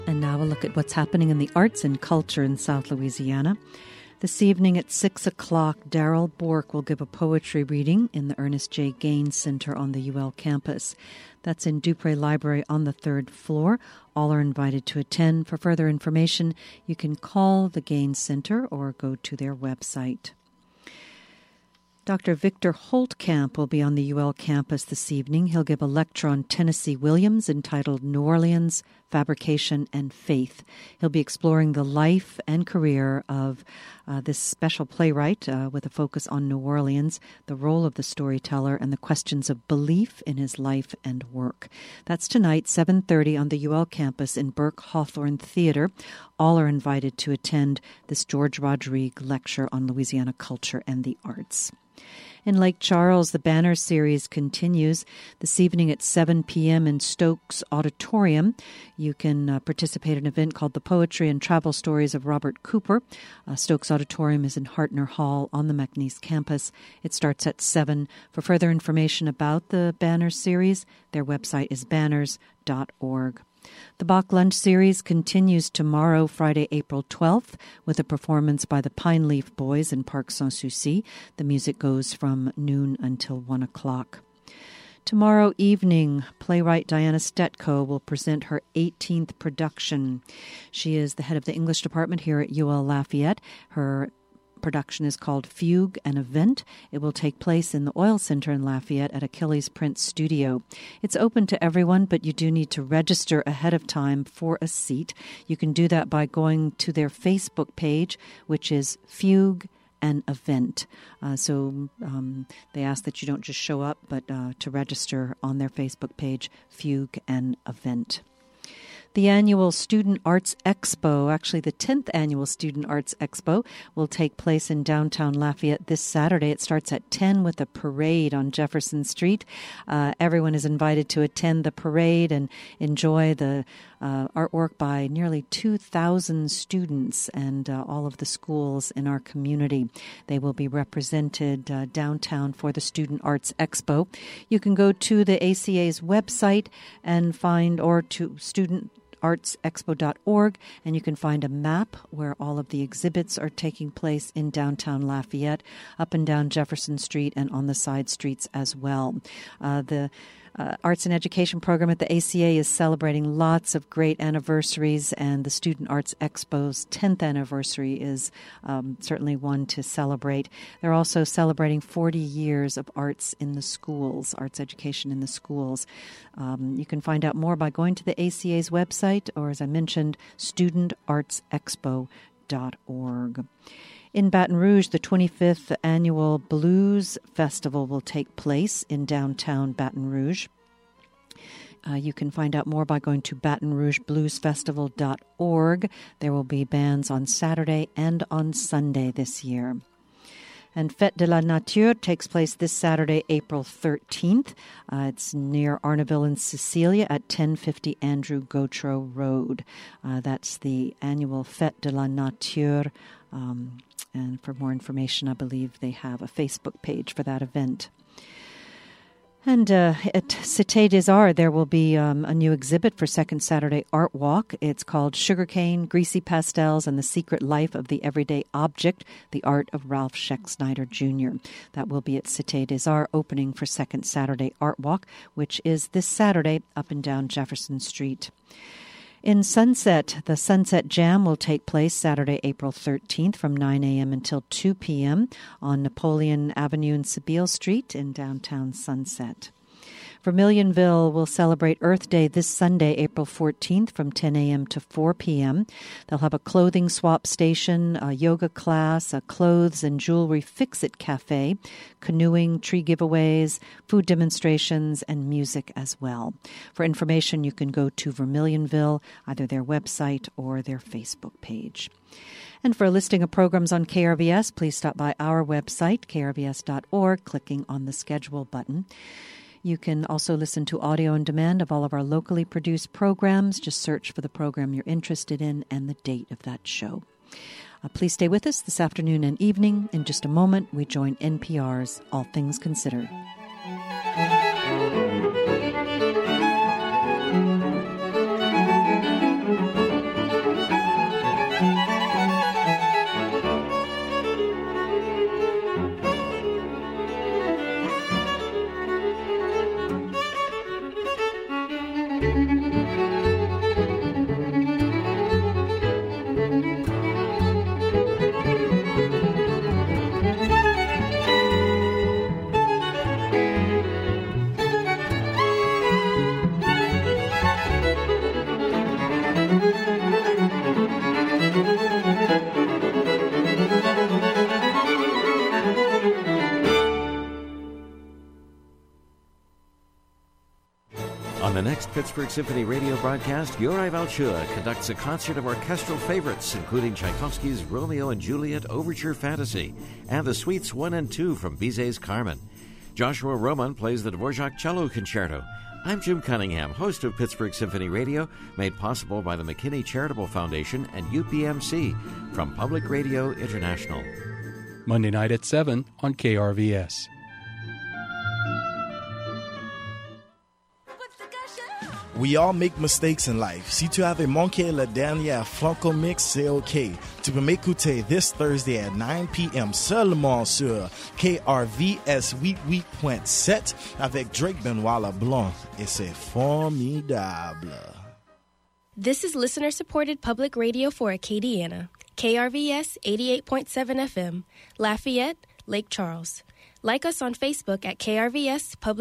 And now a look at what's happening in the arts and culture in South Louisiana. This evening at 6 o'clock, Daryl Bork will give a poetry reading in the Ernest J. Gaines Center on the UL campus. That's in Dupree Library on the 3rd floor. All are invited to attend. For further information, you can call the Gaines Center or go to their website. Dr. Victor Holtkamp will be on the UL campus this evening. He'll give a lecture on Tennessee Williams entitled New Orleans, Fabrication and Faith. He'll be exploring the life and career of this special playwright with a focus on New Orleans, the role of the storyteller, and the questions of belief in his life and work. That's tonight, 7:30 on the UL campus in Burke Hawthorne Theater. All are invited to attend this George Rodrigue lecture on Louisiana culture and the arts. In Lake Charles, the Banner Series continues this evening at 7 p.m. in Stokes Auditorium. You can participate in an event called The Poetry and Travel Stories of Robert Cooper. Stokes Auditorium is in Hartner Hall on the McNeese campus. It starts at 7. For further information about the Banner Series, their website is banners.org. The Bach Lunch Series continues tomorrow, Friday, April 12th, with a performance by the Pine Leaf Boys in Parc Sans-Souci. The music goes from noon until 1 o'clock. Tomorrow evening, playwright Diana Stetko will present her 18th production. She is the head of the English department here at UL Lafayette. Her production is called Fugue, an Event. It will take place in the Oil Center in Lafayette at Achilles Print Studio. It's open to everyone, but you do need to register ahead of time for a seat. You can do that by going to their Facebook page, which is Fugue, an Event. So they ask that you don't just show up, but to register on their Facebook page, Fugue, an Event. The annual Student Arts Expo, actually the 10th annual Student Arts Expo, will take place in downtown Lafayette this Saturday. It starts at 10 with a parade on Jefferson Street. Everyone is invited to attend the parade and enjoy the artwork by nearly 2,000 students and all of the schools in our community. They will be represented downtown for the Student Arts Expo. You can go to the ACA's website and find, or to studentartsexpo.org, and you can find a map where all of the exhibits are taking place in downtown Lafayette, up and down Jefferson Street, and on the side streets as well. The Arts and Education program at the ACA is celebrating lots of great anniversaries, and the Student Arts Expo's 10th anniversary is certainly one to celebrate. They're also celebrating 40 years of arts in the schools, arts education in the schools. You can find out more by going to the ACA's website, or as I mentioned, studentartsexpo.org. In Baton Rouge, the 25th Annual Blues Festival will take place in downtown Baton Rouge. You can find out more by going to batonrougebluesfestival.org. There will be bands on Saturday and on Sunday this year. And Fête de la Nature takes place this Saturday, April 13th. It's near Arnaville and Cecilia at 1050 Andrew Gautreaux Road. That's the annual Fête de la Nature. And for more information, I believe they have a Facebook page for that event. And at Cité des Arts, there will be a new exhibit for Second Saturday Art Walk. It's called Sugarcane, Greasy Pastels, and the Secret Life of the Everyday Object, the Art of Ralph Schexnayder Jr. That will be at Cité des Arts, opening for Second Saturday Art Walk, which is this Saturday up and down Jefferson Street. In Sunset, the Sunset Jam will take place Saturday, April 13th from 9 a.m. until 2 p.m. on Napoleon Avenue and Sabile Street in downtown Sunset. Vermilionville will celebrate Earth Day this Sunday, April 14th from 10 a.m. to 4 p.m. They'll have a clothing swap station, a yoga class, a clothes and jewelry fix-it cafe, canoeing, tree giveaways, food demonstrations, and music as well. For information, you can go to Vermilionville, either their website or their Facebook page. And for a listing of programs on KRVS, please stop by our website, krvs.org, clicking on the schedule button. You can also listen to audio on demand of all of our locally produced programs. Just search for the program you're interested in and the date of that show. Please stay with us this afternoon and evening. In just a moment, we join NPR's All Things Considered. Pittsburgh Symphony radio broadcast, Yuri Valchua conducts a concert of orchestral favorites, including Tchaikovsky's Romeo and Juliet Overture Fantasy and the Suites 1 and 2 from Bizet's Carmen. Joshua Roman plays the Dvorak Cello Concerto. I'm Jim Cunningham, host of Pittsburgh Symphony Radio, made possible by the McKinney Charitable Foundation and UPMC from Public Radio International. Monday night at 7 on KRVS. We all make mistakes in life. Si tu avais manqué la dernière Franco Mix, c'est OK. Tu peux m'écouter this Thursday at 9 p.m. seulement sur KRVS 88.7 avec Drake Benoit LeBlanc. Et c'est formidable. This is listener-supported public radio for Acadiana. KRVS 88.7 FM, Lafayette, Lake Charles. Like us on Facebook at KRVS Public